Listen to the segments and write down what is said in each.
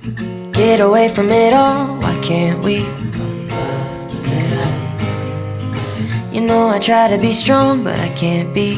Get away from it all, why can't we? You know I try to be strong, but I can't be.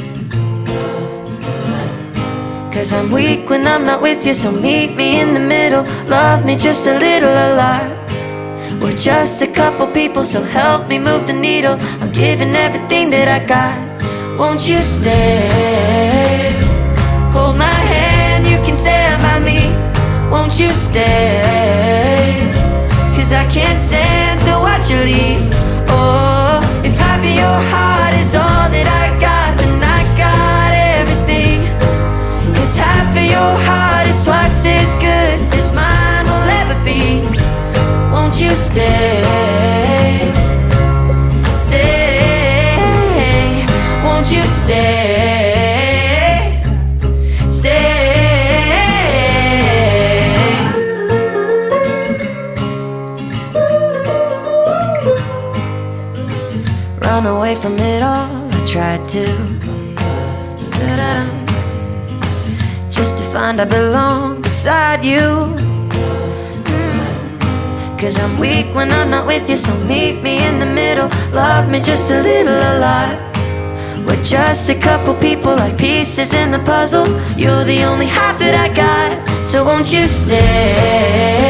'Cause I'm weak when I'm not with you, so meet me in the middle. Love me just a little, a lot. We're just a couple people, so help me move the needle. I'm giving everything that I got. Won't you stay? Hold my hand, you can stand by me. Won't you stay? 'Cause I can't stand to watch you leave. Oh, if half of your heart is all that I got, then I got everything. 'Cause half of your heart is twice as good as mine will ever be. Won't you stay? Stay. Won't you stay? Stay. Run away from it all, I tried to. Just to find I belong beside you. 'Cause I'm weak when I'm not with you, so meet me in the middle. Love me just a little, a lot. We're just a couple people like pieces in the puzzle. You're the only half that I got, so won't you stay?